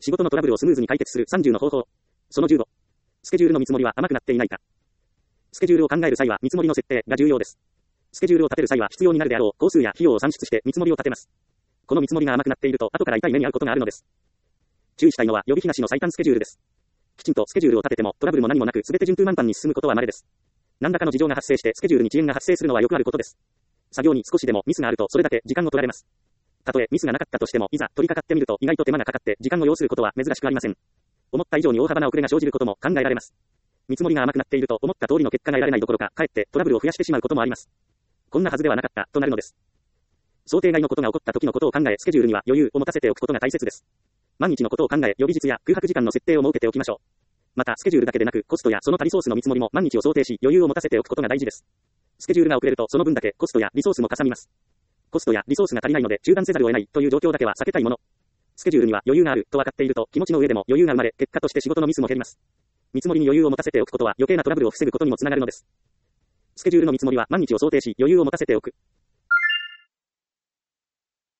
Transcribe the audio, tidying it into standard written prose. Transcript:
仕事のトラブルをスムーズに解決する30の方法。その15。スケジュールの見積もりは甘くなっていないか。スケジュールを考える際は見積もりの設定が重要です。スケジュールを立てる際は必要になるであろう工数や費用を算出して見積もりを立てます。この見積もりが甘くなっていると後から痛い目に遭うことがあるのです。注意したいのは予備費なしの最短スケジュールです。きちんとスケジュールを立ててもトラブルも何もなく全て順風満帆に進むことは稀です。何らかの事情が発生してスケジュールに遅延が発生するのはよくあることです。作業に少しでもミスがあるとそれだけ時間を取られます。たとえミスがなかったとしてもいざ取り掛かってみると意外と手間がかかって時間を要することは珍しくありません。思った以上に大幅な遅れが生じることも考えられます。見積もりが甘くなっていると思った通りの結果が得られないどころかかえってトラブルを増やしてしまうこともあります。こんなはずではなかったとなるのです。想定外のことが起こった時のことを考えスケジュールには余裕を持たせておくことが大切です。毎日のことを考え予備日や空白時間の設定を設けておきましょう。またスケジュールだけでなくコストやその他リソースの見積もりも毎日を想定し余裕を持たせておくことが大事です。スケジュールが遅れるとその分だけコストやリソースもかさみます。コストやリソースが足りないので中断せざるを得ないという状況だけは避けたいもの。スケジュールには余裕があると分かっていると気持ちの上でも余裕が生まれ結果として仕事のミスも減ります。見積もりに余裕を持たせておくことは余計なトラブルを防ぐことにもつながるのです。スケジュールの見積もりは毎日を想定し余裕を持たせておく。